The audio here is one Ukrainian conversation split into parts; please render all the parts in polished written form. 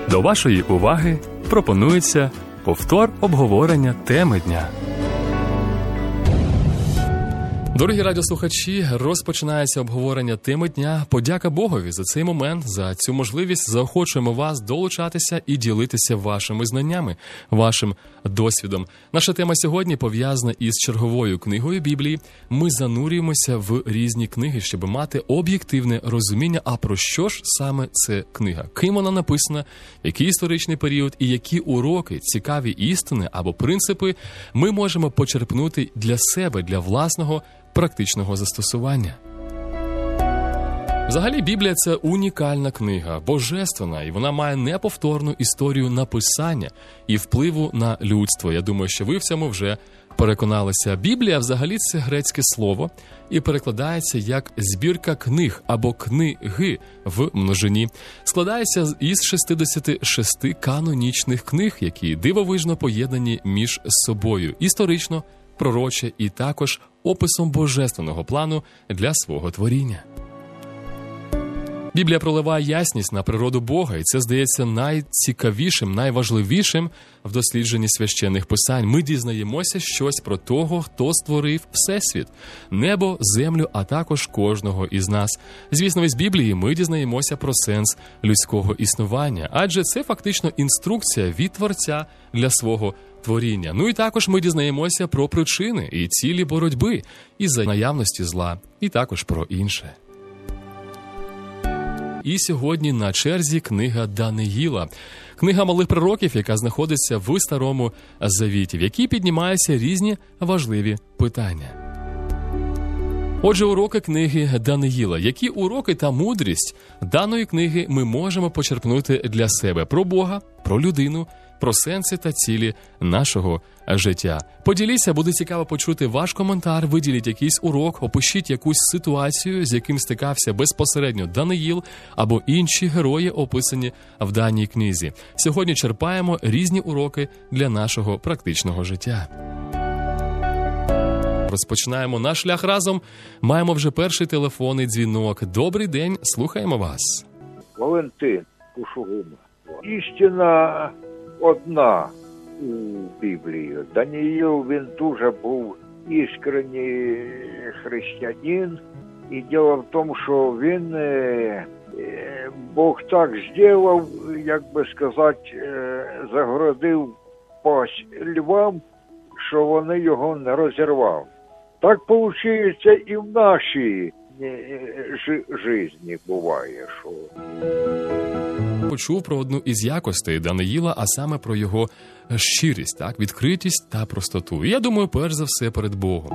До вашої уваги пропонується повтор обговорення теми дня. Дорогі радіослухачі, розпочинається обговорення теми дня. Подяка Богові за цей момент, за цю можливість. Заохочуємо вас долучатися і ділитися вашими знаннями, вашим досвідом. Наша тема сьогодні пов'язана із черговою книгою Біблії. Ми занурюємося в різні книги, щоб мати об'єктивне розуміння, а про що ж саме це книга? Ким вона написана, який історичний період і які уроки, цікаві істини або принципи ми можемо почерпнути для себе, для власного практичного застосування. Взагалі, Біблія – це унікальна книга, божественна, і вона має неповторну історію написання і впливу на людство. Я думаю, що ви в цьому вже переконалися. Біблія взагалі – це грецьке слово і перекладається як збірка книг або книги в множині. Складається із 66 канонічних книг, які дивовижно поєднані між собою історично, пророче і також описом божественного плану для свого творіння. Біблія проливає ясність на природу Бога, і це, здається, найцікавішим, найважливішим в дослідженні священних писань. Ми дізнаємося щось про того, хто створив Всесвіт, небо, землю, а також кожного із нас. Звісно, із Біблії ми дізнаємося про сенс людського існування, адже це фактично інструкція від Творця для свого творіння. Ну і також ми дізнаємося про причини і цілі боротьби із-за наявності зла, і також про інше. І сьогодні на черзі книга Даниїла. Книга малих пророків, яка знаходиться в Старому Завіті, в якій піднімаються різні важливі питання. Отже, уроки книги Даниїла. Які уроки та мудрість даної книги ми можемо почерпнути для себе про Бога, про людину, про сенси та цілі нашого життя? Поділіться, буде цікаво почути ваш коментар, виділіть якийсь урок, опишіть якусь ситуацію, з яким стикався безпосередньо Даниїл або інші герої, описані в даній книзі. Сьогодні черпаємо різні уроки для нашого практичного життя. Розпочинаємо наш шлях разом. Маємо вже перший телефонний дзвінок. Добрий день, слухаємо вас. Валентин Кушугума. Істина одна у Біблії. Даниїл, він дуже був іскренній християнин. І діло в тому, що він, Бог так зробив, як би сказати, загородив пасть львам, що вони його не розірвали. Так виходить і в нашій житті буває, що... Почув про одну із якостей Даниїла, а саме про його щирість, так, відкритість та простоту. І я думаю, перш за все перед Богом.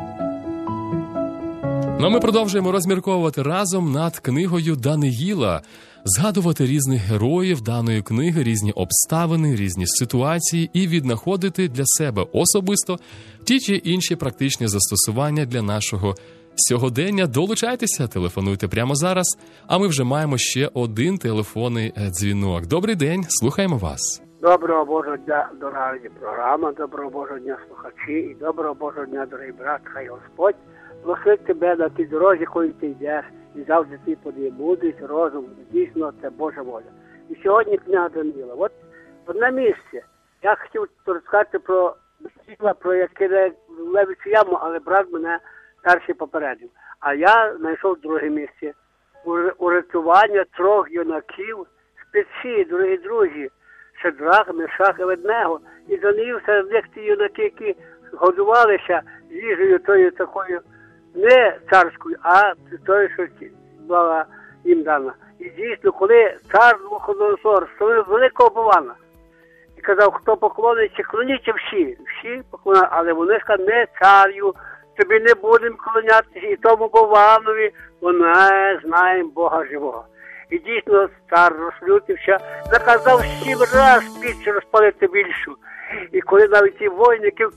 Ну а ми продовжуємо розмірковувати разом над книгою Даниїла, згадувати різних героїв даної книги, різні обставини, різні ситуації і віднаходити для себе особисто ті чи інші практичні застосування для нашого сьогодення. Долучайтеся, телефонуйте прямо зараз, а ми вже маємо ще один телефонний дзвінок. Добрий день, слухаємо вас. Доброго Божого дня, дорога програма, доброго Божого дня, слухачі, і доброго Божого дня, дорогий брат, хай Господь благословить тебе на тій дорозі, якою ти йдеш, і завжди ти подає мудрість, розум, дійсно, це Божа воля. І сьогодні книга Даниїла. От одне місце. Я хотів розказати про Даниїла, про яке левицю яму, але брат мене перший попередив. А я знайшов друге місце. Урятування 3 юнаків з печі, дорогі друзі, Шедрах, Мешах і Аведнего. І Даниїл серед них ті юнаки, які годувалися їжею тою такою, не царською, а тою, що була їм дана. І дійсно, коли цар Навуходоносор створив великого Бавана і казав, хто поклониться, клоніться всі поклоняться, але вони сказали, не царю, тобі не будемо клонятися і тому Баванові, бо не знаємо Бога живого. І дійсно цар розлютився, наказав 7 раз піч розпалити більшу. І коли навіть ці воїники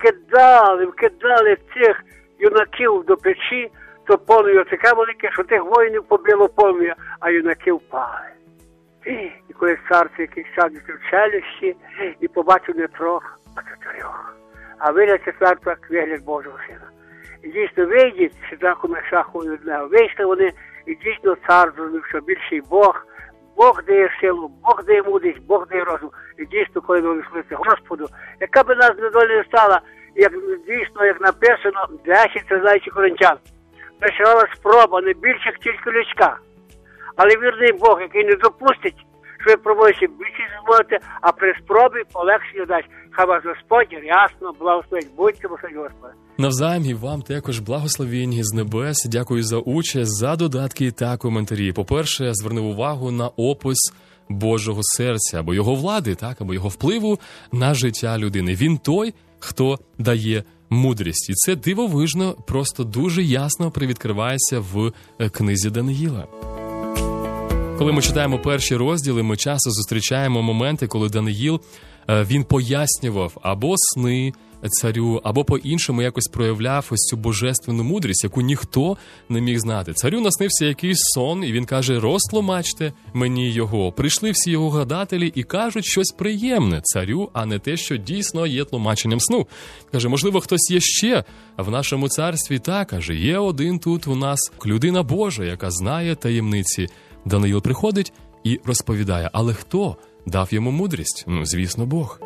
вкидали цих юнаків до печі, то полум'я таке велике, що тих воїнів побило полум'я, а юнаки впали. І коли цар якийсь садить в челюсті, і побачив не 3, а 4. А вигляд четвертого, як вигляд Божого Сина. І дійсно вийдіть, Шедраху, Мешаху і Аведнего. Вийшли вони, і дійсно цар зрозумів, що більший Бог Бог дає силу, Бог дає мудрість, Бог дає розум. І дійсно, коли ми вийшли Господу, яка би нас недоля не стала, як дійсно, як написано, 10:13 Коринтян. Прийшла спроба, не більше, як тільки людська. Але вірний Бог, який не допустить, що ви пробуєте більше зможете, а при спробі полегшення дасть. Хай вас Господь рясно благословить. Будьте благословені Господи. Навзаєм і вам також благословіння з небес. Дякую за участь, за додатки та коментарі. По-перше, звернув увагу на опис Божого серця, або його влади, так, або його впливу на життя людини. Він той, хто дає мудрість. І це дивовижно, просто дуже ясно привідкривається в книзі Даниїла. Коли ми читаємо перші розділи, ми часто зустрічаємо моменти, коли Даниїл, він пояснював або сни царю, або по-іншому якось проявляв ось цю божественну мудрість, яку ніхто не міг знати. Царю наснився якийсь сон, і він каже: розтлумачте мені його. Прийшли всі його гадателі і кажуть щось приємне царю, а не те, що дійсно є тлумаченням сну. Каже, можливо, хтось є ще в нашому царстві? Так, каже, є один тут у нас людина Божа, яка знає таємниці. Даниїл приходить і розповідає, але хто дав йому мудрість? Звісно, Бог.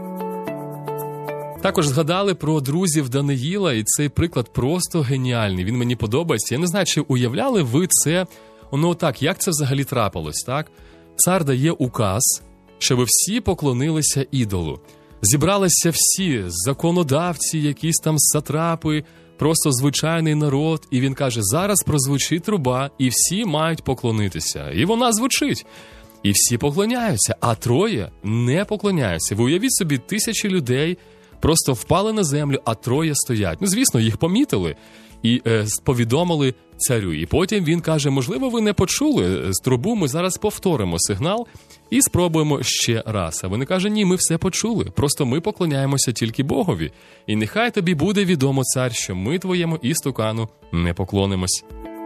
Також згадали про друзів Даниїла, і цей приклад просто геніальний. Він мені подобається. Я не знаю, чи уявляли ви це, так, як це взагалі трапилось, так? Цар дає указ, щоб всі поклонилися ідолу. Зібралися всі законодавці, якісь там сатрапи, просто звичайний народ, і він каже, зараз прозвучить труба, і всі мають поклонитися. І вона звучить. І всі поклоняються, а троє не поклоняються. Ви уявіть собі, 1000 людей просто впали на землю, а троє стоять. Звісно, їх помітили і повідомили царю. І потім він каже, можливо, ви не почули з трубу, ми зараз повторимо сигнал і спробуємо ще раз. А вони кажуть, ні, ми все почули, просто ми поклоняємося тільки Богові. І нехай тобі буде відомо, цар, що ми твоєму істукану не поклонимось.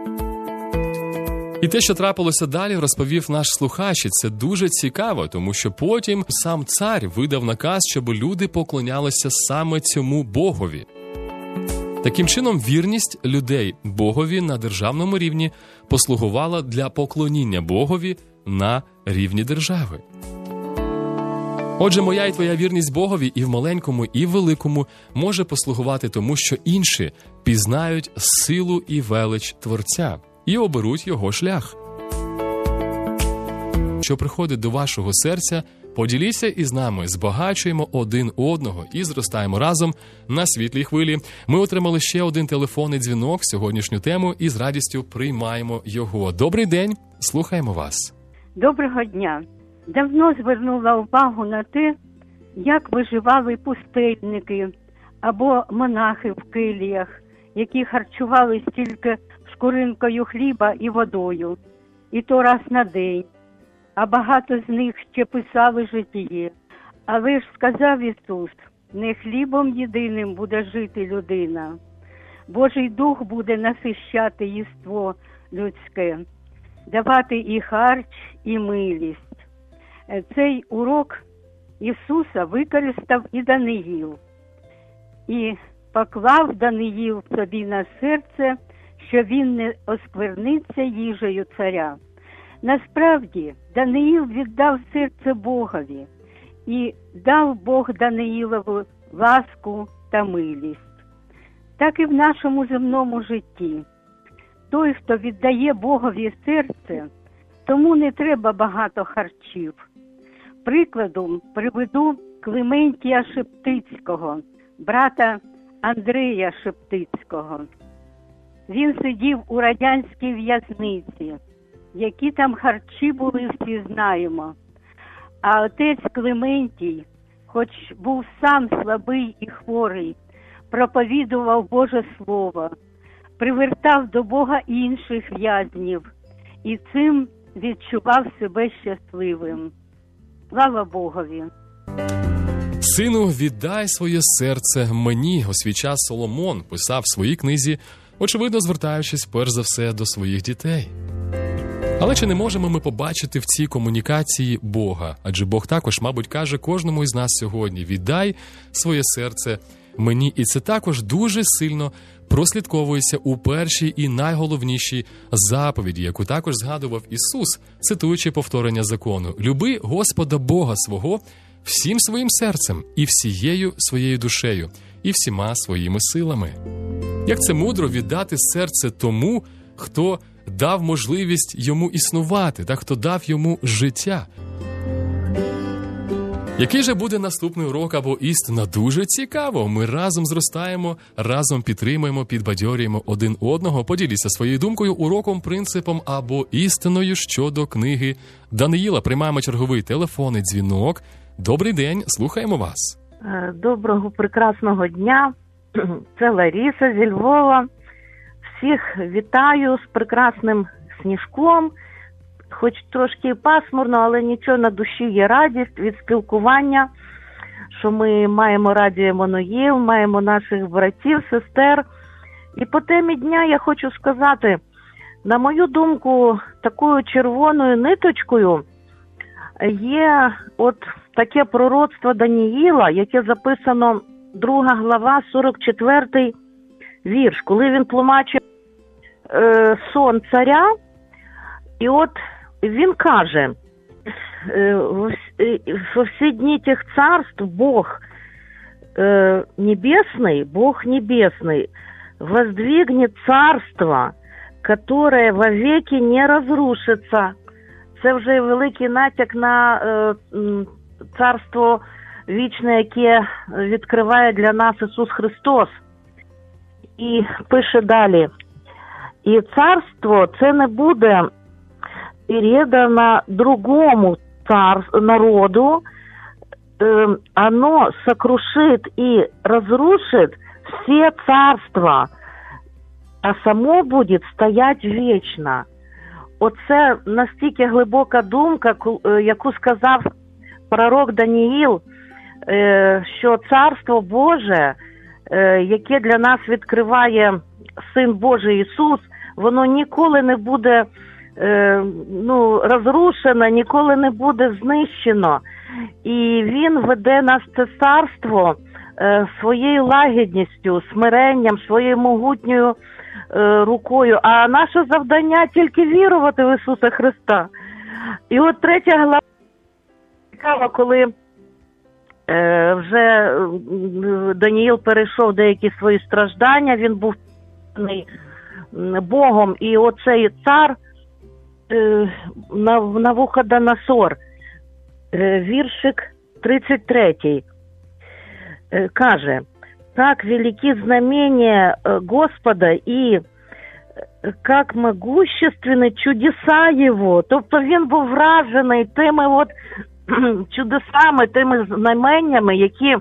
І те, що трапилося далі, розповів наш слухач, і це дуже цікаво, тому що потім сам цар видав наказ, щоб люди поклонялися саме цьому Богові. Таким чином, вірність людей Богові на державному рівні послугувала для поклоніння Богові на рівні держави. Отже, моя і твоя вірність Богові і в маленькому, і в великому може послугувати тому, що інші пізнають силу і велич Творця і оберуть його шлях. Що приходить до вашого серця, поділіться із нами, збагачуємо один одного і зростаємо разом на світлій хвилі. Ми отримали ще один телефонний дзвінок в сьогоднішню тему і з радістю приймаємо його. Добрий день, слухаємо вас. Доброго дня. Давно звернула увагу на те, як виживали пустельники або монахи в келіях, які харчувались тільки шкуринкою хліба і водою, і то раз на день. А багато з них ще писали житіє. Але ж сказав Ісус, не хлібом єдиним буде жити людина. Божий Дух буде насищати єство людське, давати і харч, і милість. Цей урок Ісуса використав і Даниїл. І поклав Даниїл собі на серце, що він не оскверниться їжею царя. Насправді, Даниїл віддав серце Богові, і дав Бог Даниїлову ласку та милість. Так і в нашому земному житті. Той, хто віддає Богові серце, тому не треба багато харчів. Прикладом приведу Клементія Шептицького, брата Андрея Шептицького. Він сидів у радянській в'язниці. Які там харчі були, всі знаємо. А отець Клементій, хоч був сам слабий і хворий, проповідував Боже Слово, привертав до Бога інших в'язнів і цим відчував себе щасливим. Слава Богові! «Сину, віддай своє серце мені», у свій час Соломон писав в своїй книзі, очевидно звертаючись перш за все до своїх дітей. Але чи не можемо ми побачити в цій комунікації Бога? Адже Бог також, мабуть, каже кожному із нас сьогодні: «Віддай своє серце мені». І це також дуже сильно прослідковується у першій і найголовнішій заповіді, яку також згадував Ісус, цитуючи повторення закону: «Люби Господа Бога свого всім своїм серцем і всією своєю душею, і всіма своїми силами». Як це мудро віддати серце тому, хто дав можливість йому існувати, та хто дав йому життя. Який же буде наступний урок або істина? Дуже цікаво. Ми разом зростаємо, разом підтримуємо, підбадьорюємо один одного. Поділіться своєю думкою, уроком, принципом або істиною щодо книги Даниїла. Приймаємо черговий телефонний дзвінок. Добрий день, слухаємо вас. Доброго, прекрасного дня. Це Лариса зі Львова. Всіх вітаю з прекрасним сніжком. Хоч трошки і пасмурно, але нічого, на душі є радість від спілкування, що ми маємо Радіо Еммануїл, маємо наших братів, сестер. І по темі дня я хочу сказати, на мою думку, такою червоною ниточкою є от таке пророцтво Даниїла, яке записано 2 глава, 44 вірш, коли він тлумачив сон царя. І от він каже: «Во все дни тех царств Бог небесный воздвигнет царство, которое вовеки не разрушится». Це вже великий натяк на царство вічне, яке відкриває для нас Ісус Христос. І пише далі: «І царство це не буде передано другому народу, оно сокрушит и разрушит все царства, а само будет стоять вічно». Оце настільки глибока думка, яку сказав пророк Даниїл, що царство Боже, яке для нас відкриває Син Божий Ісус, воно ніколи не буде розрушено, ніколи не буде знищено. І Він веде нас це царство своєю лагідністю, смиренням, своєю могутньою рукою. А наше завдання тільки вірувати в Ісуса Христа. І от 3 глава цікаво, коли вже Даниїл перейшов деякі свої страждання, він був Богом, і оцей цар Навуходоносор, віршик 33, каже: «Так велики знамения Господа и как могущественны чудеса Його». Тобто він був вражений тими от чудесами, тими знаменнями, які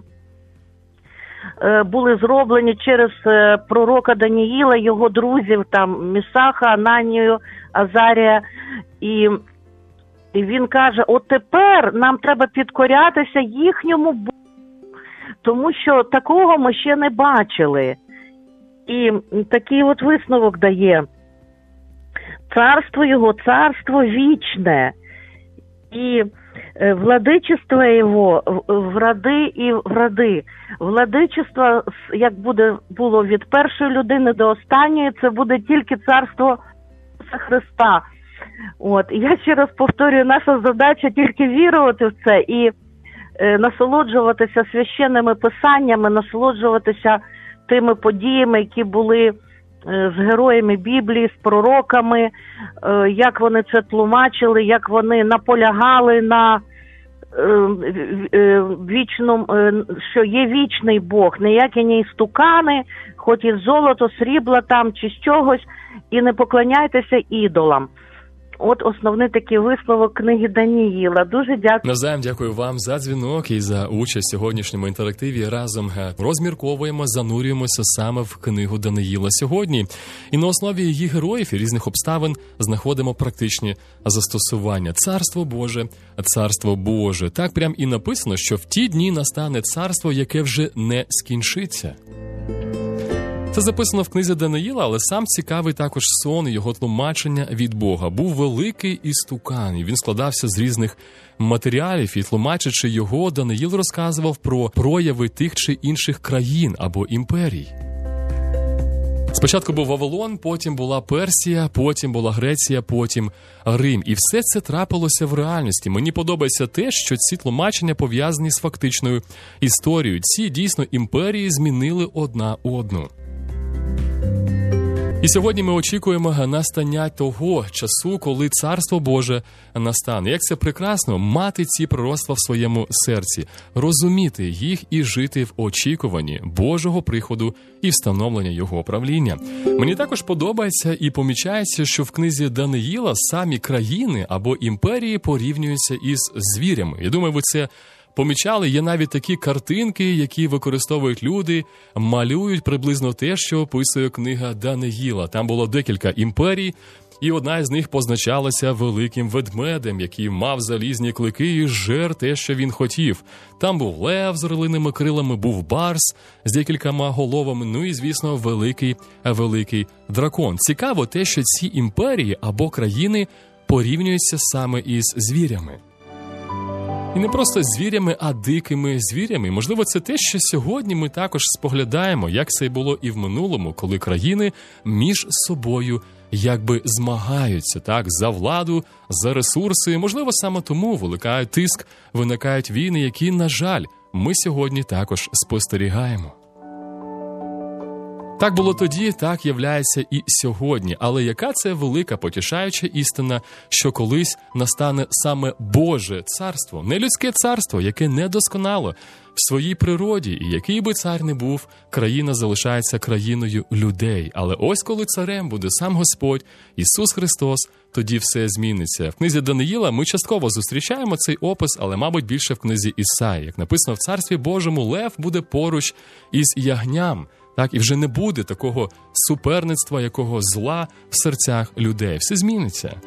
були зроблені через пророка Даниїла, його друзів, там Місаха, Ананію, Азарія. І він каже: от тепер нам треба підкорятися їхньому Богу, тому що такого ми ще не бачили. І такий от висновок дає: царство його, царство вічне, і владичество його в роди і в роди. Владичество, як було від першої людини до останньої, це буде тільки царство Христа. От. Я ще раз повторюю, наша задача тільки вірувати в це і насолоджуватися священними писаннями, насолоджуватися тими подіями, які були з героями Біблії, з пророками, як вони це тлумачили, як вони наполягали на вічному, що є вічний Бог, ніякі не істукани, хоч із золото, срібла там чи з чогось, і не поклоняйтеся ідолам. От основний такий висновок книги Даниїла. Дуже дякую. Навзаєм дякую вам за дзвінок і за участь в сьогоднішньому інтерактиві. Разом розмірковуємо, занурюємося саме в книгу Даниїла сьогодні. І на основі її героїв і різних обставин знаходимо практичні застосування. Царство Боже, царство Боже. Так прям і написано, що в ті дні настане царство, яке вже не скінчиться. Це записано в книзі Даниїла, але сам цікавий також сон і його тлумачення від Бога. Був великий істукан, і він складався з різних матеріалів, і тлумачачи його, Даниїл розказував про прояви тих чи інших країн або імперій. Спочатку був Вавилон, потім була Персія, потім була Греція, потім Рим. І все це трапилося в реальності. Мені подобається те, що ці тлумачення пов'язані з фактичною історією. Ці, дійсно, імперії змінили одна одну. І сьогодні ми очікуємо настання того часу, коли Царство Боже настане. Як це прекрасно мати ці пророцтва в своєму серці, розуміти їх і жити в очікуванні Божого приходу і встановлення Його правління. Мені також подобається і помічається, що в книзі Даниїла самі країни або імперії порівнюються із звірями. Я думаю, ви це помічали, є навіть такі картинки, які використовують люди, малюють приблизно те, що описує книга Даниїла. Там було декілька імперій, і одна з них позначалася великим ведмедем, який мав залізні клики і жер те, що він хотів. Там був лев з орлиними крилами, був барс з декількома головами, ну і, звісно, великий дракон. Цікаво те, що ці імперії або країни порівнюються саме із звірями. І не просто звірями, а дикими звірями. Можливо, це те, що сьогодні ми також споглядаємо, як це було і в минулому, коли країни між собою якби змагаються, так, за владу, за ресурси. Можливо, саме тому виникає тиск, виникають війни, які, на жаль, ми сьогодні також спостерігаємо. Так було тоді, так являється і сьогодні. Але яка це велика потішаюча істина, що колись настане саме Боже царство, не людське царство, яке недосконало в своїй природі, і який би цар не був, країна залишається країною людей. Але ось коли царем буде сам Господь, Ісус Христос, тоді все зміниться. В книзі Даниїла ми частково зустрічаємо цей опис, але, мабуть, більше в книзі Ісаї. Як написано, в Царстві Божому лев буде поруч із ягням. Так, і вже не буде такого суперництва, якого зла в серцях людей. Все зміниться.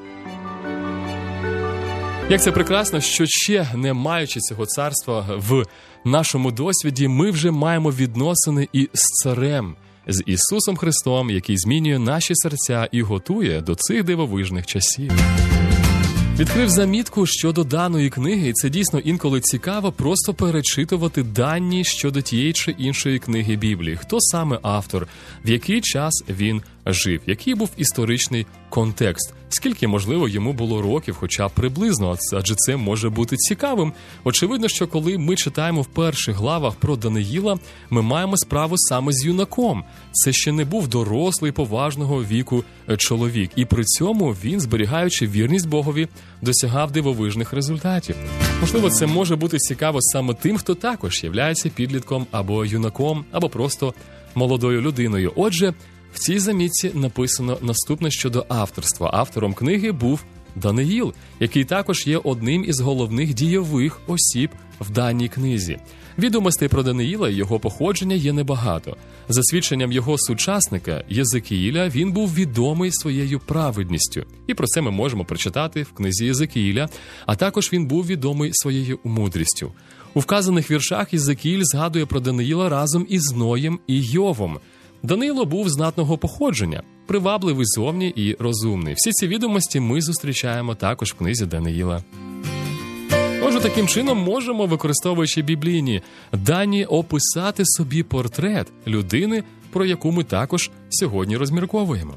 Як це прекрасно, що ще не маючи цього царства в нашому досвіді, ми вже маємо відносини і з царем, з Ісусом Христом, який змінює наші серця і готує до цих дивовижних часів. Відкрив замітку щодо даної книги, і це дійсно інколи цікаво просто перечитувати дані щодо тієї чи іншої книги Біблії. Хто саме автор, в який час він жив, який був історичний контекст, скільки, можливо, йому було років, хоча б приблизно, адже це може бути цікавим. Очевидно, що коли ми читаємо в перших главах про Даниїла, ми маємо справу саме з юнаком. Це ще не був дорослий, поважного віку чоловік. І при цьому він, зберігаючи вірність Богові, досягав дивовижних результатів. Можливо, це може бути цікаво саме тим, хто також являється підлітком або юнаком, або просто молодою людиною. Отже, в цій замітці написано наступне щодо авторства. Автором книги був Даниїл, який також є одним із головних дійових осіб в даній книзі. Відомостей про Даниїла і його походження є небагато. За свідченням його сучасника Єзекіїля, він був відомий своєю праведністю. І про це ми можемо прочитати в книзі Єзекіїля, а також він був відомий своєю мудрістю. У вказаних віршах Єзекіїль згадує про Даниїла разом із Ноєм і Йовом. Даниїло був знатного походження, привабливий зовні і розумний. Всі ці відомості ми зустрічаємо також в книзі Даниїла. Отже, таким чином можемо, використовуючи біблійні дані, описати собі портрет людини, про яку ми також сьогодні розмірковуємо.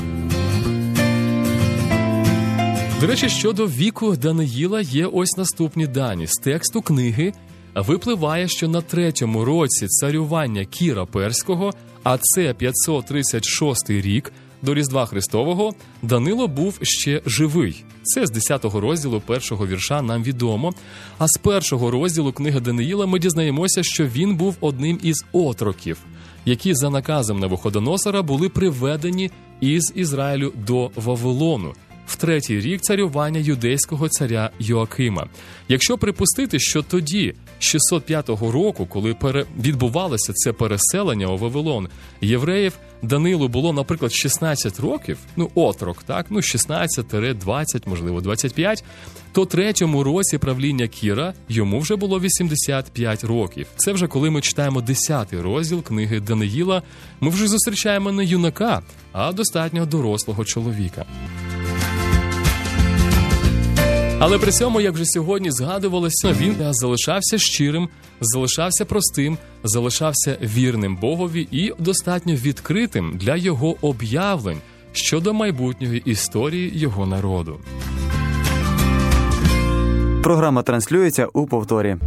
До речі, щодо віку Даниїла є ось наступні дані. З тексту книги випливає, що на 3-му році царювання Кіра Перського, а це 536 рік до Різдва Христового, Данило був ще живий. Це з 10-го розділу 1-го вірша нам відомо. А з 1-го розділу книги Даниїла ми дізнаємося, що він був одним із отроків, які за наказом Навуходоносора були приведені із Ізраїлю до Вавилону в 3-й рік царювання юдейського царя Йоакима. Якщо припустити, що тоді, 605 року, коли відбувалося це переселення у Вавилон євреїв, Данилу було, наприклад, 16 років, отрок, так, 16-20, можливо, 25, то 3-му році правління Кіра йому вже було 85 років. Це вже коли ми читаємо 10-й розділ книги Даниїла, ми вже зустрічаємо не юнака, а достатньо дорослого чоловіка. Але при цьому, як вже сьогодні згадувалося, він залишався щирим, залишався простим, залишався вірним Богові і достатньо відкритим для його об'явлень щодо майбутньої історії його народу. Програма транслюється у повторі.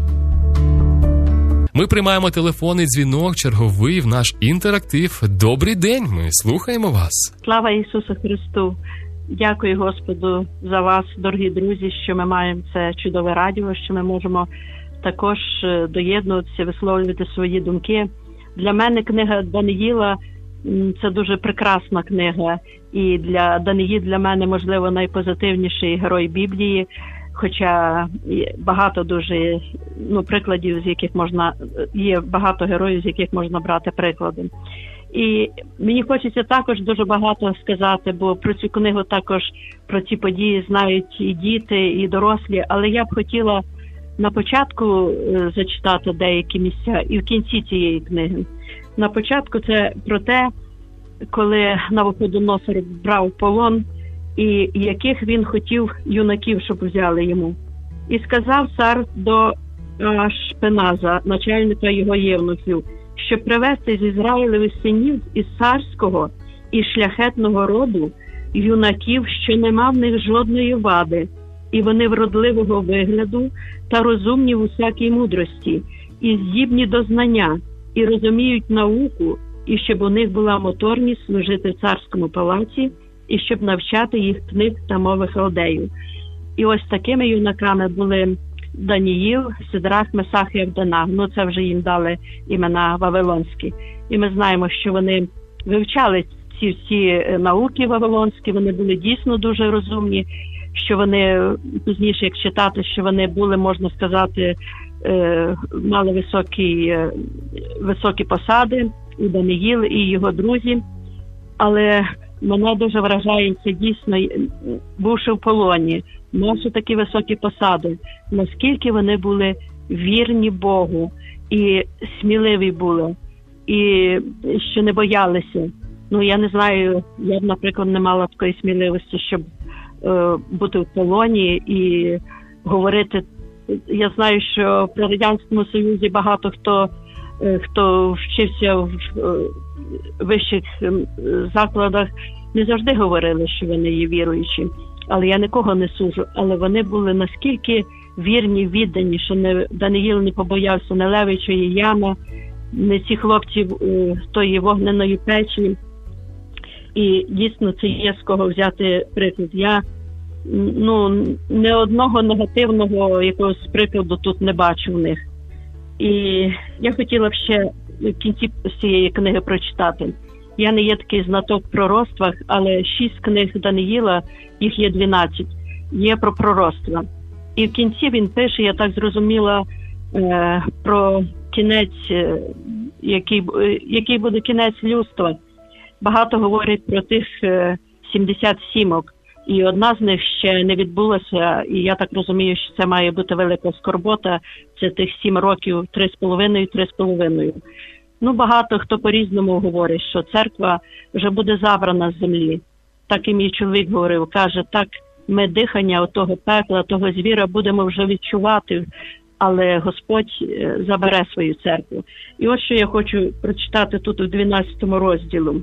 Ми приймаємо телефонний дзвінок, черговий в наш інтерактив. Добрий день, ми слухаємо вас. Слава Ісусу Христу! Дякую Господу за вас, дорогі друзі, що ми маємо це чудове радіо, що ми можемо також доєднуватися, висловлювати свої думки. Для мене книга Даниїла – це дуже прекрасна книга. І Даниїл для мене, можливо, найпозитивніший герой Біблії, хоча багато дуже прикладів, з яких є багато героїв, з яких можна брати приклади. І мені хочеться також дуже багато сказати, бо про цю книгу також, про ці події знають і діти, і дорослі, але я б хотіла на початку зачитати деякі місця і в кінці цієї книги. На початку це про те, коли Навуходоносор брав полон, і яких він хотів юнаків, щоб взяли йому. І сказав цар до Ашпеназа, начальника його євнухів, щоб привести з Ізраїлевих синів із царського і шляхетного роду юнаків, що нема в них жодної вади, і вони вродливого вигляду та розумні в усякій мудрості, і здібні до знання, і розуміють науку, і щоб у них була моторність служити в царському палаці, і щоб навчати їх книг та мови халдеїв. І ось такими юнаками були Даниїл, Сидрах, Месах і Авденаг. Це вже їм дали імена вавилонські. І ми знаємо, що вони вивчали ці всі науки вавилонські, вони були дійсно дуже розумні, що вони, пізніше як читати, що вони були, можна сказати, мали високі посади, і Даниїл, і його друзі. Але мене дуже вражає це дійсно, бувши в полоні, мавши такі високі посади, наскільки вони були вірні Богу і сміливі були, і що не боялися. Я не знаю, я б, наприклад, не мала такої сміливості, щоб бути в полоні і говорити. Я знаю, що при Радянському Союзі багато хто вчився в вищих закладах, не завжди говорили, що вони є віруючі. Але я нікого не сужу. Але вони були наскільки вірні, віддані, що Даниїл не побоявся не левичої ями, не ці хлопці тої вогненої печі. І дійсно це є з кого взяти приклад. Я не одного негативного якогось прикладу тут не бачу в них. І я хотіла б ще в кінці цієї книги прочитати. Я не є такий знаток в пророцтвах, але 6 книг Даниїла, їх є 12, є про пророцтва. І в кінці він пише, я так зрозуміла, про кінець, який буде кінець людства. Багато говорять про тих 70 сімок, і одна з них ще не відбулася, і я так розумію, що це має бути велика скорбота, це тих 7 років, 3,5. Багато хто по-різному говорить, що церква вже буде забрана з землі. Так і мій чоловік говорив, каже, так ми дихання отого пекла, того звіра будемо вже відчувати, але Господь забере свою церкву. І ось що я хочу прочитати тут у 12 розділу.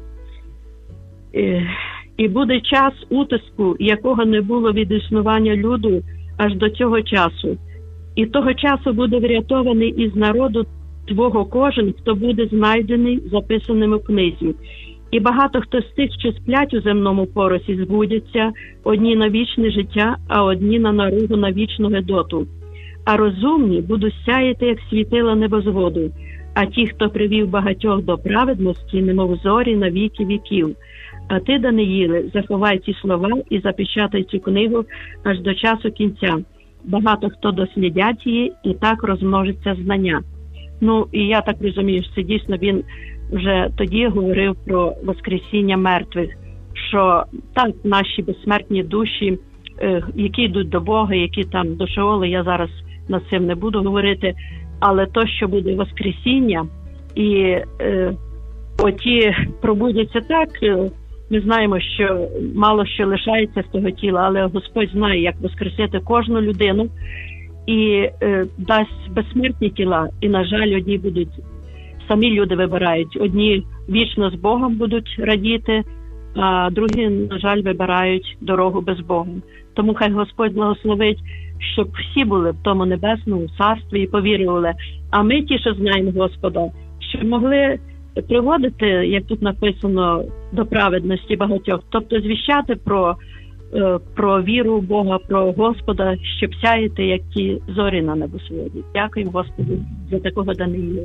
І буде час утиску, якого не було від існування люду аж до цього часу. І того часу буде врятований із народу твого кожен, хто буде знайдений записаним у книзі. І багато хто з тих, що сплять у земному поросі, збудяться, одні на вічне життя, а одні на наругу на вічну гидоту. А розумні будуть сяяти, як світила небозводу, а ті, хто привів багатьох до праведності, немов зорі на віки віків. А ти, Даниїле, заховай ці слова і запечатай цю книгу аж до часу кінця. Багато хто дослідять її, і так розмножиться знання. І я так розумію, що це дійсно він вже тоді говорив про воскресіння мертвих, що так наші безсмертні душі, які йдуть до Бога, які там до Шеолу, я зараз над цим не буду говорити, але то, що буде воскресіння, і оті пробудяться так, Ми знаємо, що мало що лишається з того тіла, але Господь знає, як воскресити кожну людину і дасть безсмертні тіла. І, на жаль, одні будуть, самі люди вибирають, одні вічно з Богом будуть радіти, а другі, на жаль, вибирають дорогу без Бога. Тому хай Господь благословить, щоб всі були в тому небесному царстві і повірували. А ми ті, що знаємо Господа, щоб могли приводити, як тут написано, до праведності багатьох. Тобто звіщати про віру в Бога, про Господа, щоб сяяти, як ті зорі на небосводі. Дякуємо Господу за такого Даниїла.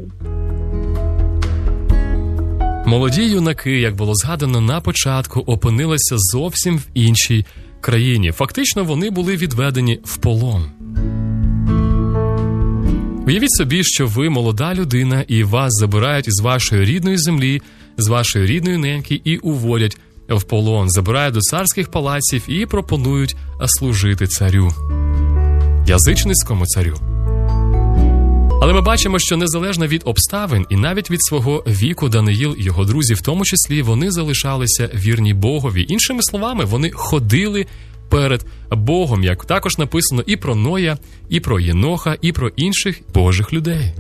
Молоді юнаки, як було згадано на початку, опинилися зовсім в іншій країні. Фактично, вони були відведені в полон. Уявіть собі, що ви молода людина, і вас забирають із вашої рідної землі, з вашої рідної неньки і уводять в полон, забирають до царських палаців і пропонують служити царю. Язичницькому царю. Але ми бачимо, що незалежно від обставин і навіть від свого віку Даниїл і його друзі, в тому числі, вони залишалися вірні Богові. Іншими словами, вони ходили перед Богом, як також написано і про Ноя, і про Єноха, і про інших Божих людей.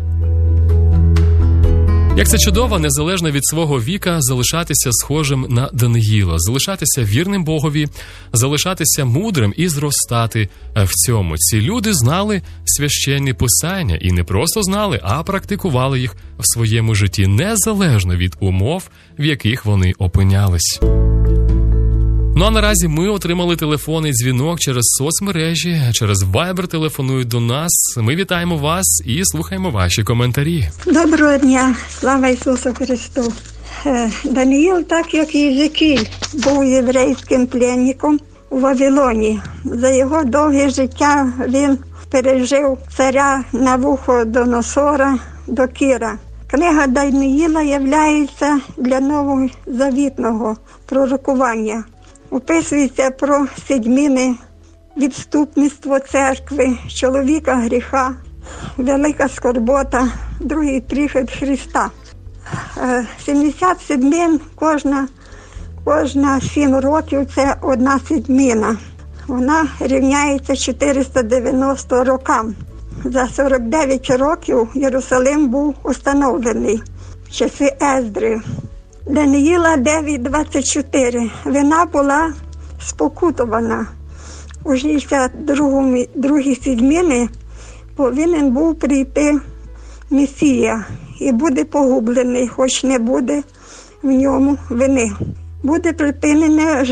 Як це чудово, незалежно від свого віка, залишатися схожим на Даниїла, залишатися вірним Богові, залишатися мудрим і зростати в цьому. Ці люди знали священні писання і не просто знали, а практикували їх в своєму житті, незалежно від умов, в яких вони опинялись. Ну а наразі ми отримали телефонний дзвінок через соцмережі, через Viber телефонують до нас. Ми вітаємо вас і слухаємо ваші коментарі. Доброго дня, слава Ісусу Христу. Даниїл, так як і Єзекіль, був єврейським пленником у Вавилоні. За його довге життя він пережив царя Навуходоносора до Кира. Книга Даниїла являється для новозавітного пророкування. Описується про седьмини, відступництво церкви, чоловіка гріха, велика скорбота, другий прихід Христа. 70 седьмин, кожна 7 років – це одна седьмина. Вона рівняється 490 рокам. За 49 років Єрусалим був установлений в часи Ездри. Даниїла 9:24. Вона була спокутована. У 62-й седьмині повинен був прийти Месія і буде погублений, хоч не буде в ньому вини. Буде припинене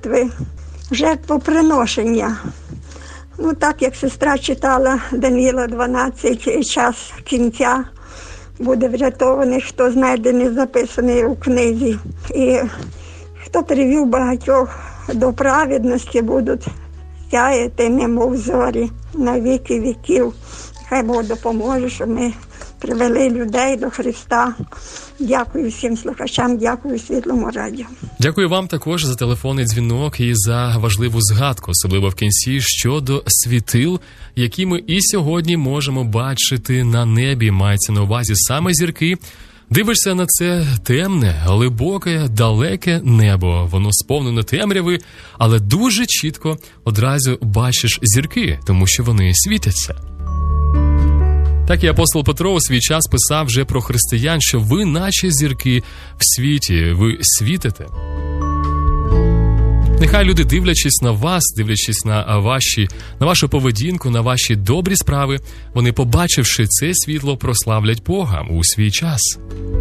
жертвоприношення. Ну, так як сестра читала Даниїла 12, час кінця буде врятований, хто знайдений, записаний у книзі. І хто привів багатьох до праведності, будуть сяяти, немов зорі, на віки віків. Хай Бог допоможе, щоб ми привели людей до Христа. Дякую всім слухачам, дякую Світлому радіо. Дякую вам також за телефонний дзвінок і за важливу згадку, особливо в кінці, щодо світил, які ми і сьогодні можемо бачити на небі. Мається на увазі саме зірки. Дивишся на це темне, глибоке, далеке небо. Воно сповнене темряви, але дуже чітко одразу бачиш зірки, тому що вони світяться. Так і апостол Петро у свій час писав вже про християн, що ви наче зірки в світі, ви світите. Нехай люди, дивлячись на вас, дивлячись на вашу поведінку, на ваші добрі справи, вони, побачивши це світло, прославлять Бога у свій час.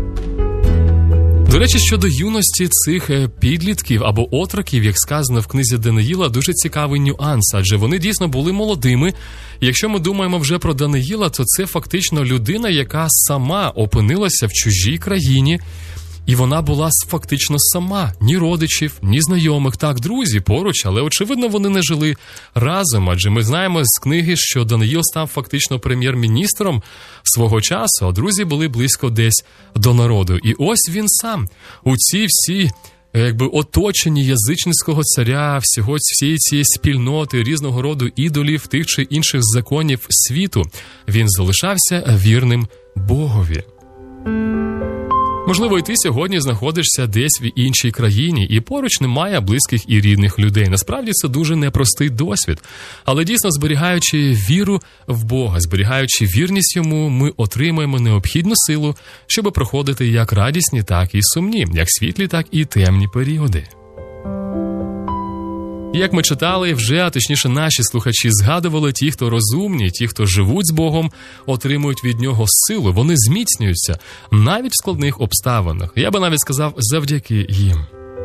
До речі, щодо юності цих підлітків або отроків, як сказано в книзі Даниїла, дуже цікавий нюанс, адже вони дійсно були молодими. І якщо ми думаємо вже про Даниїла, то це фактично людина, яка сама опинилася в чужій країні, і вона була фактично сама, ні родичів, ні знайомих, так, друзі поруч, але очевидно вони не жили разом, адже ми знаємо з книги, що Даниїл став фактично прем'єр-міністром свого часу, а друзі були близько десь до народу. І ось він сам у ці всі оточенні язичницького царя, всієї цієї спільноти, різного роду ідолів, тих чи інших законів світу, він залишався вірним Богові. Можливо, і ти сьогодні знаходишся десь в іншій країні, і поруч немає близьких і рідних людей. Насправді це дуже непростий досвід. Але дійсно, зберігаючи віру в Бога, зберігаючи вірність Йому, ми отримаємо необхідну силу, щоб проходити як радісні, так і сумні, як світлі, так і темні періоди. Як ми читали вже, а точніше наші слухачі згадували, ті, хто розумні, ті, хто живуть з Богом, отримують від Нього силу, вони зміцнюються навіть в складних обставинах. Я би навіть сказав, завдяки їм.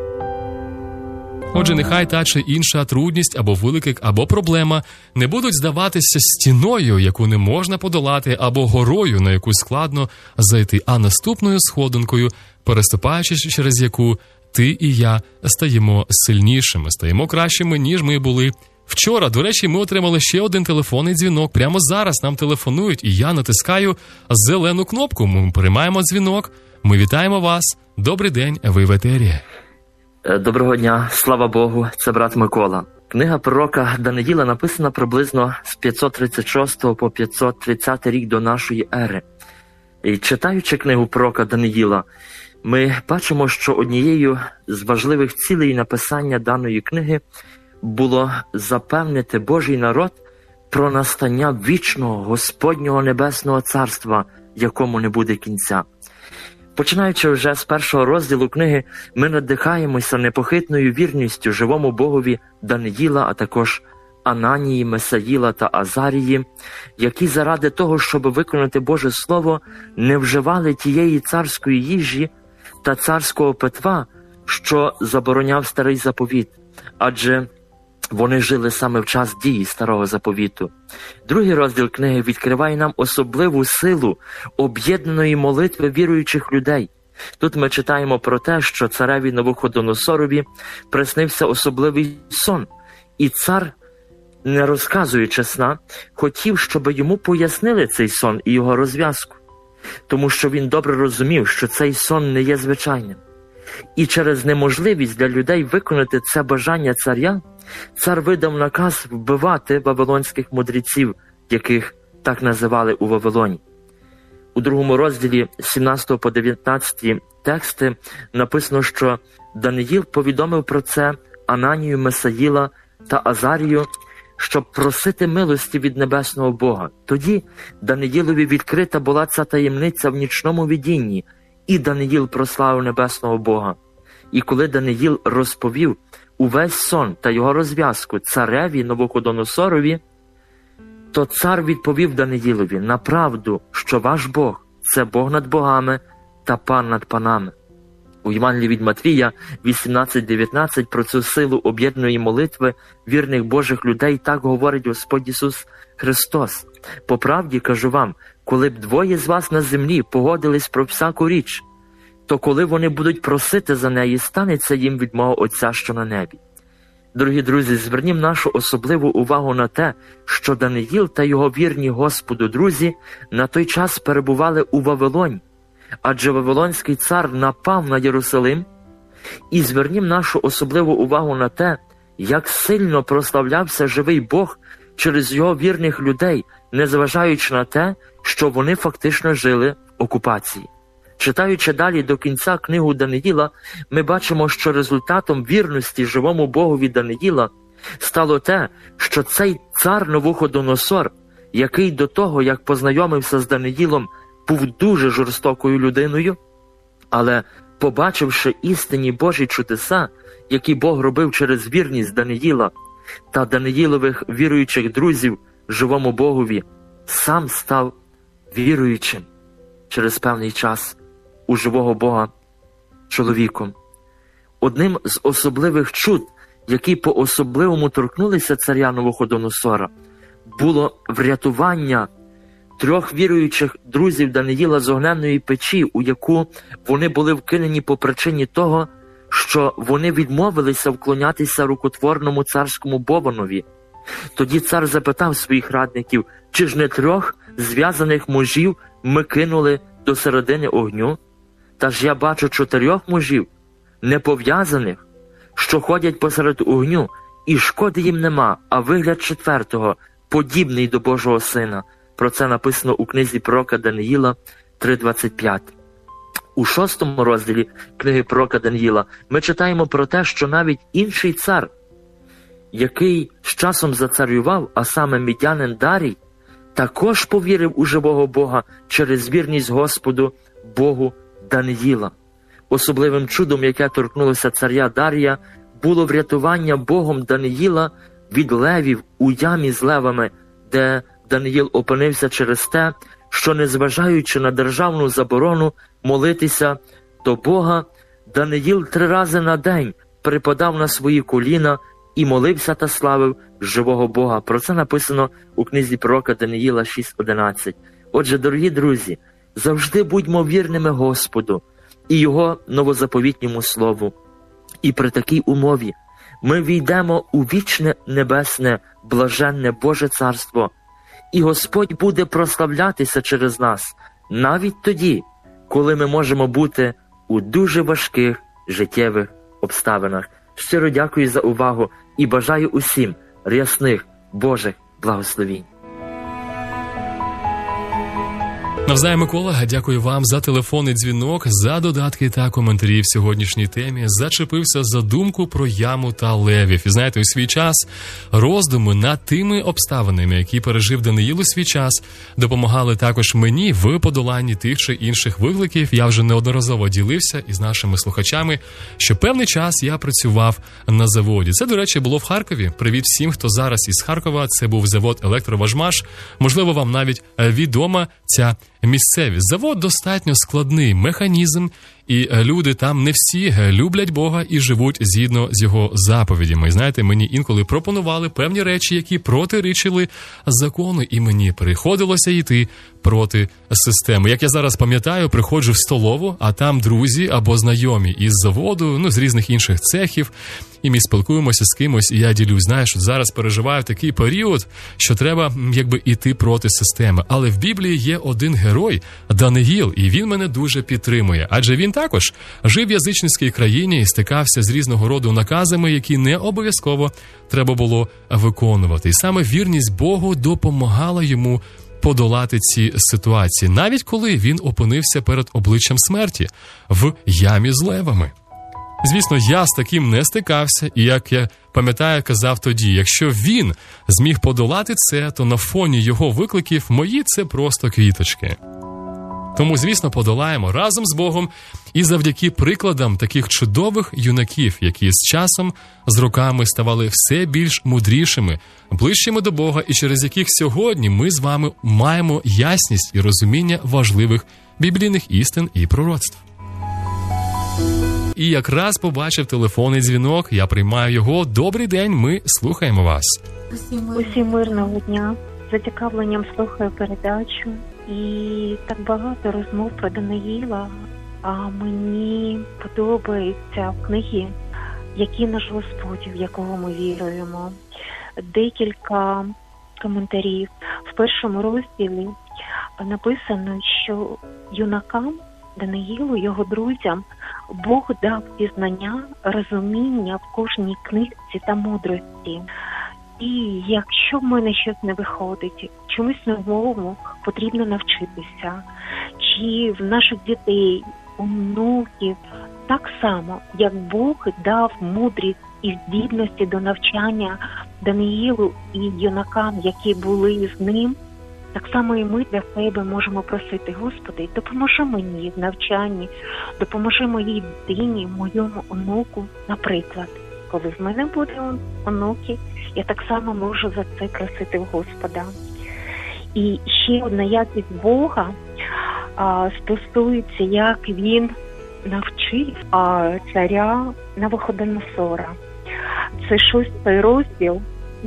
Отже, нехай та чи інша трудність або виклик, або проблема не будуть здаватися стіною, яку не можна подолати, або горою, на яку складно зайти, а наступною сходинкою, переступаючи через яку ти і я стаємо сильнішими, стаємо кращими, ніж ми були вчора. До речі, ми отримали ще один телефонний дзвінок. Прямо зараз нам телефонують, і я натискаю зелену кнопку. Ми приймаємо дзвінок. Ми вітаємо вас. Добрий день, ви в етері. Доброго дня, слава Богу, це брат Микола. Книга пророка Даниїла написана приблизно з 536 по 530 рік до нашої ери. І читаючи книгу пророка Даниїла, ми бачимо, що однією з важливих цілей написання даної книги було запевнити Божий народ про настання вічного Господнього Небесного Царства, якому не буде кінця. Починаючи вже з першого розділу книги, ми надихаємося непохитною вірністю живому Богові Даниїла, а також Ананії, Месаїла та Азарії, які заради того, щоб виконати Боже Слово, не вживали тієї царської їжі та царського питва, що забороняв Старий Заповіт, адже вони жили саме в час дії Старого Заповіту. Другий розділ книги відкриває нам особливу силу об'єднаної молитви віруючих людей. Тут ми читаємо про те, що цареві Навуходоносорові приснився особливий сон, і цар, не розказуючи сна, хотів, щоб йому пояснили цей сон і його розв'язку, тому що він добре розумів, що цей сон не є звичайним. І через неможливість для людей виконати це бажання царя, цар видав наказ вбивати вавилонських мудреців, яких так називали у Вавилоні. У другому розділі 17 по 19 тексти написано, що Даниїл повідомив про це Ананію, Месаїла та Азарію, щоб просити милості від небесного Бога. Тоді Даниїлові відкрита була ця таємниця в нічному видінні, і Даниїл прославив небесного Бога. І коли Даниїл розповів увесь сон та його розв'язку цареві Навуходоносорові, то цар відповів Даниїлові: «Направду, що ваш Бог – це Бог над богами та Пан над панами». У Євангелії від Матвія 18-19 про цю силу об'єднаної молитви вірних Божих людей так говорить Господь Ісус Христос: «По правді кажу вам, коли б двоє з вас на землі погодились про всяку річ, то коли вони будуть просити за неї, станеться їм від мого Отця, що на небі». Дорогі друзі, звернім нашу особливу увагу на те, що Даниїл та його вірні Господу друзі на той час перебували у Вавилоні, адже Вавилонський цар напав на Єрусалим. І звернім нашу особливу увагу на те, як сильно прославлявся живий Бог через його вірних людей, незважаючи на те, що вони фактично жили в окупації. Читаючи далі до кінця книгу Даниїла, ми бачимо, що результатом вірності живому Богові Даниїла стало те, що цей цар Навуходоносор, який до того, як познайомився з Даниїлом, був дуже жорстокою людиною, але, побачивши істинні Божі чудеса, які Бог робив через вірність Даниїла та Даниїлових віруючих друзів живому Богові, сам став віруючим через певний час у живого Бога чоловіком. Одним з особливих чуд, які по-особливому торкнулися царя Навуходоносора, було врятування 3 віруючих друзів Даниїла з огненної печі, у яку вони були вкинені по причині того, що вони відмовилися вклонятися рукотворному царському бовонові. Тоді цар запитав своїх радників: чи ж не 3 зв'язаних мужів ми кинули до середини огню? Та ж я бачу 4 мужів, непов'язаних, що ходять посеред огню, і шкоди їм нема, а вигляд 4-го подібний до Божого Сина. Про це написано у книзі пророка Даниїла 3.25. у 6 розділі книги пророка Даниїла ми читаємо про те, що навіть інший цар, який з часом зацарював, а саме мідянин Дарій, також повірив у живого Бога через вірність Господу Богу Даниїла. Особливим чудом, яке торкнулося царя Дарія, було врятування Богом Даниїла від левів у ямі з левами, де Даниїл опинився через те, що, незважаючи на державну заборону молитися до Бога, Даниїл 3 рази на день припадав на свої коліна і молився та славив живого Бога. Про це написано у книзі пророка Даниїла 6:11. Отже, дорогі друзі, завжди будьмо вірними Господу і Його новозаповітньому Слову. І при такій умові ми війдемо у вічне небесне, блаженне Боже Царство, і Господь буде прославлятися через нас навіть тоді, коли ми можемо бути у дуже важких життєвих обставинах. Щиро дякую за увагу і бажаю усім рясних Божих благословінь. Навзаєм, Микола, дякую вам за телефонний дзвінок, за додатки та коментарі в сьогоднішній темі. Зачепився за думку про яму та левів. І знаєте, у свій час роздуми над тими обставинами, які пережив Даниїл у свій час, допомагали також мені в подоланні тих чи інших викликів. Я вже неодноразово ділився із нашими слухачами, що певний час я працював на заводі. Це, до речі, було в Харкові. Привіт всім, хто зараз із Харкова. Це був завод «Електроважмаш». Можливо, вам навіть відома ця місцевість. Завод достатньо складний механізм, і люди там не всі люблять Бога і живуть згідно з його заповідями. І знаєте, мені інколи пропонували певні речі, які протирічили закону, і мені приходилося йти проти системи. Як я зараз пам'ятаю, приходжу в столову, а там друзі або знайомі із заводу, з різних інших цехів, і ми спілкуємося з кимось, і я ділюсь, знаєш, зараз переживаю такий період, що треба іти проти системи. Але в Біблії є один герой, Даниїл, і він мене дуже підтримує. Адже він також жив в язичницькій країні і стикався з різного роду наказами, які не обов'язково треба було виконувати. І саме вірність Богу допомагала йому подолати ці ситуації, навіть коли він опинився перед обличчям смерті в ямі з левами. Звісно, я з таким не стикався, і, як я пам'ятаю, казав тоді, якщо він зміг подолати це, то на фоні його викликів мої – це просто квіточки. Тому, звісно, подолаємо разом з Богом і завдяки прикладам таких чудових юнаків, які з часом, з роками ставали все більш мудрішими, ближчими до Бога, і через яких сьогодні ми з вами маємо ясність і розуміння важливих біблійних істин і пророцтв. І якраз побачив телефонний дзвінок, я приймаю його. Добрий день, ми слухаємо вас. Усім мирного дня. За цікавленням слухаю передачу. І так багато розмов про Даниїла, а мені подобаються книги, які наш Господь, в якого ми віруємо. Декілька коментарів. В 1 розділі написано, що юнакам Даниїлу, його друзям, Бог дав пізнання, розуміння в кожній книжці та мудрості. І якщо в мене щось не виходить, чомусь новому потрібно навчитися, чи в наших дітей, онуків, так само, як Бог дав мудрість і здібності до навчання Даниїлу і юнакам, які були з ним, так само і ми для себе можемо просити: Господи, допоможи мені в навчанні, допоможи моїй дитині, моєму онуку. Наприклад, коли в мене буде онуки, я так само можу за це просити в Господа. І ще одна якість Бога стосується, як він навчив царя Навуходоносора. Це 4 розділ.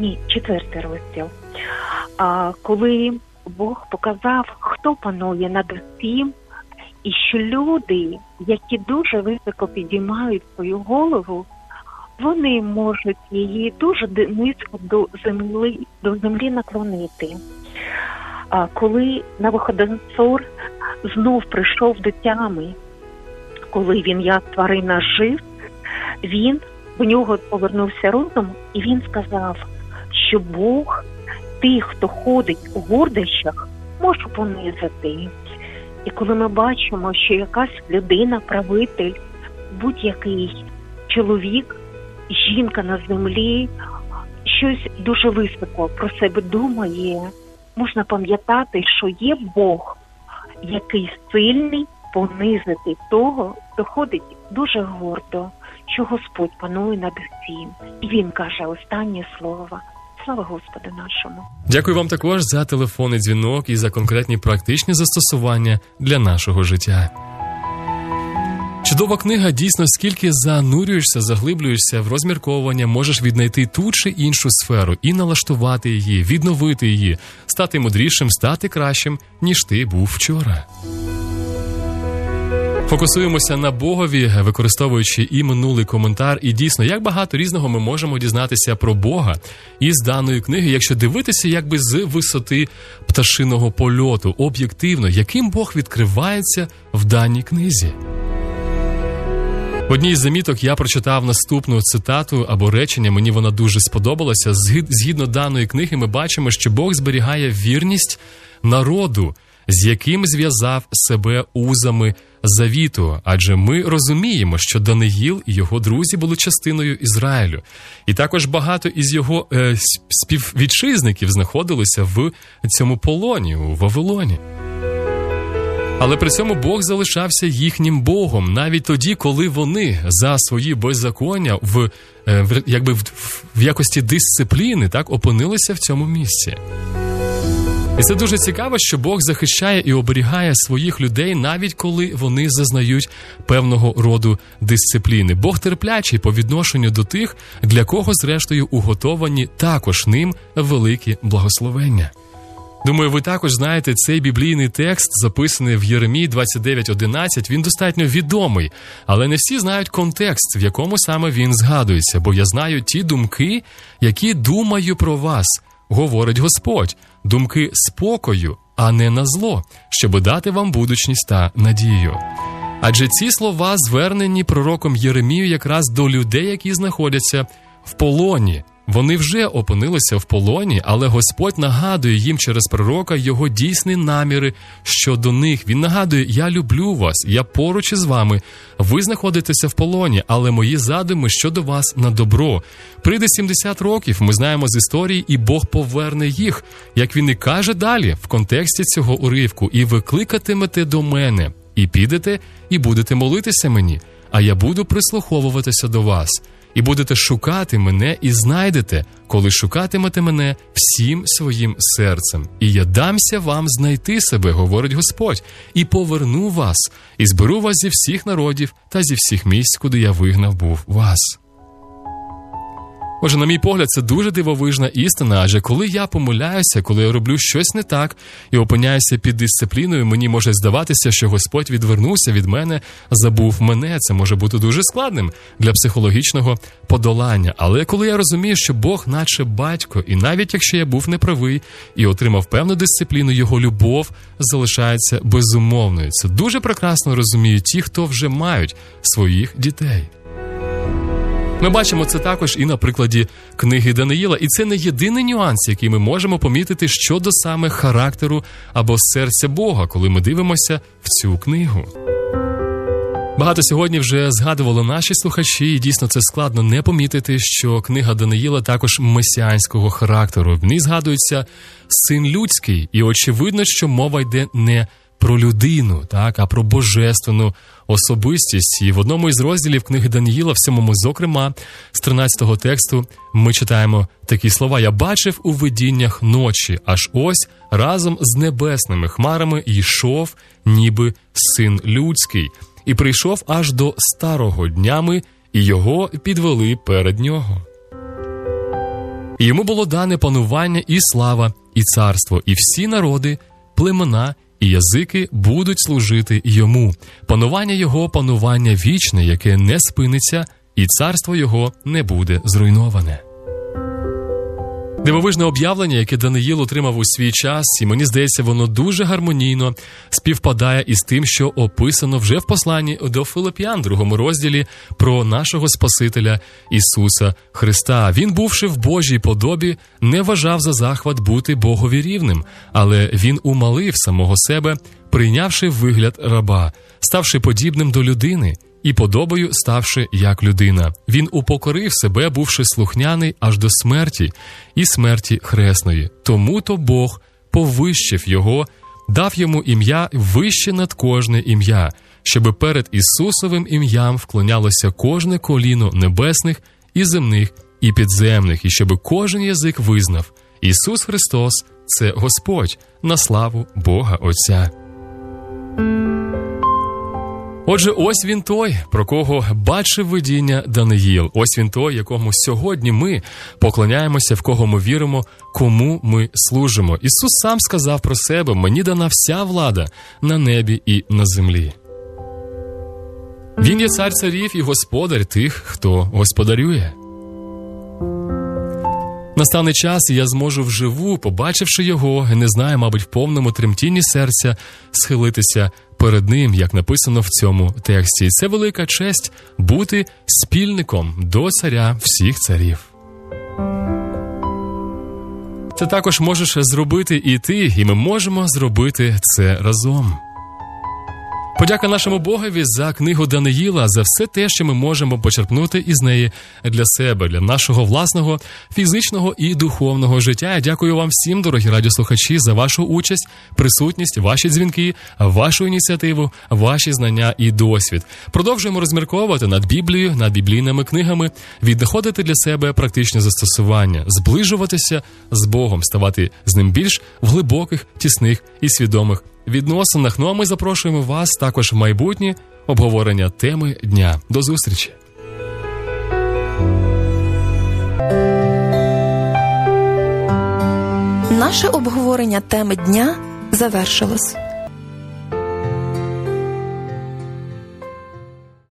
Коли Бог показав, хто панує над усім, і що люди, які дуже високо підіймають свою голову, вони можуть її дуже низько до землі наклонити. Коли Навуходоносор знов прийшов до тями, коли він як тварина жив, в нього повернувся розум, і він сказав, що Бог тих, хто ходить у гордощах, може понизити. І коли ми бачимо, що якась людина, правитель, будь-який чоловік, жінка на землі, щось дуже високо про себе думає, можна пам'ятати, що є Бог, який сильний понизити того, хто ходить дуже гордо, що Господь панує над усім. І Він каже останнє слово. Слава Господу нашому. Дякую вам також за телефонний дзвінок і за конкретні практичні застосування для нашого життя. Чудова книга, дійсно, скільки занурюєшся, заглиблюєшся в розмірковування, можеш віднайти ту чи іншу сферу і налаштувати її, відновити її, стати мудрішим, стати кращим, ніж ти був вчора. Фокусуємося на Богові, використовуючи і минулий коментар. І дійсно, як багато різного ми можемо дізнатися про Бога із даної книги, якщо дивитися якби з висоти пташиного польоту, об'єктивно, яким Бог відкривається в даній книзі. В одній із заміток я прочитав наступну цитату або речення, мені вона дуже сподобалася. Згідно даної книги ми бачимо, що Бог зберігає вірність народу, з яким зв'язав себе узами завіту, адже ми розуміємо, що Даниїл і його друзі були частиною Ізраїлю. І також багато із його співвітчизників знаходилися в цьому полоні, у Вавилоні. Але при цьому Бог залишався їхнім Богом, навіть тоді, коли вони за свої беззаконня в якості дисципліни так опинилися в цьому місці. І це дуже цікаво, що Бог захищає і оберігає своїх людей, навіть коли вони зазнають певного роду дисципліни. Бог терплячий по відношенню до тих, для кого, зрештою, уготовані також ним великі благословення. Думаю, ви також знаєте цей біблійний текст, записаний в Єремії 29:11. Він достатньо відомий, але не всі знають контекст, в якому саме він згадується. Бо я знаю ті думки, які думаю про вас, говорить Господь. Думки спокою, а не на зло, щоб дати вам будучність та надію. Адже ці слова звернені пророком Єремію якраз до людей, які знаходяться в полоні. Вони вже опинилися в полоні, але Господь нагадує їм через пророка його дійсні наміри щодо них. Він нагадує: «Я люблю вас, я поруч із вами, ви знаходитеся в полоні, але мої задуми щодо вас на добро. Прийде 70 років, ми знаємо з історії, і Бог поверне їх». Як він і каже далі в контексті цього уривку: «І ви кликатимете до мене, і підете, і будете молитися мені, а я буду прислуховуватися до вас. І будете шукати мене, і знайдете, коли шукатимете мене всім своїм серцем. І я дамся вам знайти себе, говорить Господь, і поверну вас, і зберу вас зі всіх народів та зі всіх місць, куди я вигнав був вас». Отже, на мій погляд, це дуже дивовижна істина, адже коли я помиляюся, коли я роблю щось не так і опиняюся під дисципліною, мені може здаватися, що Господь відвернувся від мене, забув мене. Це може бути дуже складним для психологічного подолання. Але коли я розумію, що Бог наче батько, і навіть якщо я був неправий і отримав певну дисципліну, його любов залишається безумовною. Це дуже прекрасно розуміють ті, хто вже мають своїх дітей. Ми бачимо це також і на прикладі книги Даниїла. І це не єдиний нюанс, який ми можемо помітити щодо саме характеру або серця Бога, коли ми дивимося в цю книгу. Багато сьогодні вже згадували наші слухачі, і дійсно це складно не помітити, що книга Даниїла також месіанського характеру. В ній згадується син людський, і очевидно, що мова йде не про людину, так, а про божественну особистість. І в одному із розділів книги Даниїла, в 7-му, зокрема, з 13-го тексту, ми читаємо такі слова: «Я бачив у видіннях ночі, аж ось разом з небесними хмарами йшов, ніби син людський, і прийшов аж до старого днями, і його підвели перед нього. І йому було дане панування і слава, і царство, і всі народи, племена і язики будуть служити йому. Панування його – панування вічне, яке не спиниться, і царство його не буде зруйноване». Дивовижне об'явлення, яке Даниїл отримав у свій час, і мені здається, воно дуже гармонійно співпадає із тим, що описано вже в посланні до Филип'ян, 2 розділі, про нашого Спасителя Ісуса Христа. Він, бувши в Божій подобі, не вважав за захват бути Богові рівним, але він умалив самого себе, прийнявши вигляд раба, ставши подібним до людини і подобою ставши як людина. Він упокорив себе, бувши слухняний аж до смерті і смерті хресної. Тому-то Бог повищив його, дав йому ім'я вище над кожне ім'я, щоби перед Ісусовим ім'ям вклонялося кожне коліно небесних і земних і підземних, і щоби кожен язик визнав: Ісус Христос – це Господь, на славу Бога Отця. Отже, ось він той, про кого бачив видіння Даниїл. Ось він той, якому сьогодні ми поклоняємося, в кого ми віримо, кому ми служимо. Ісус сам сказав про себе: «Мені дана вся влада на небі і на землі». Він є цар царів і господар тих, хто господарює. Настане час, і я зможу вживу, побачивши його, не знаю, мабуть, в повному тремтінні серця, схилитися перед ним, як написано в цьому тексті. І це велика честь бути спільником до царя всіх царів. Це також можеш зробити і ти, і ми можемо зробити це разом. Подяка нашому Богові за книгу Даниїла, за все те, що ми можемо почерпнути із неї для себе, для нашого власного фізичного і духовного життя. Я дякую вам всім, дорогі радіослухачі, за вашу участь, присутність, ваші дзвінки, вашу ініціативу, ваші знання і досвід. Продовжуємо розмірковувати над Біблією, над біблійними книгами, віднаходити для себе практичне застосування, зближуватися з Богом, ставати з ним більш в глибоких, тісних і свідомих відносинах. Ну а ми запрошуємо вас також в майбутнє обговорення теми дня. До зустрічі! Наше обговорення теми дня завершилось.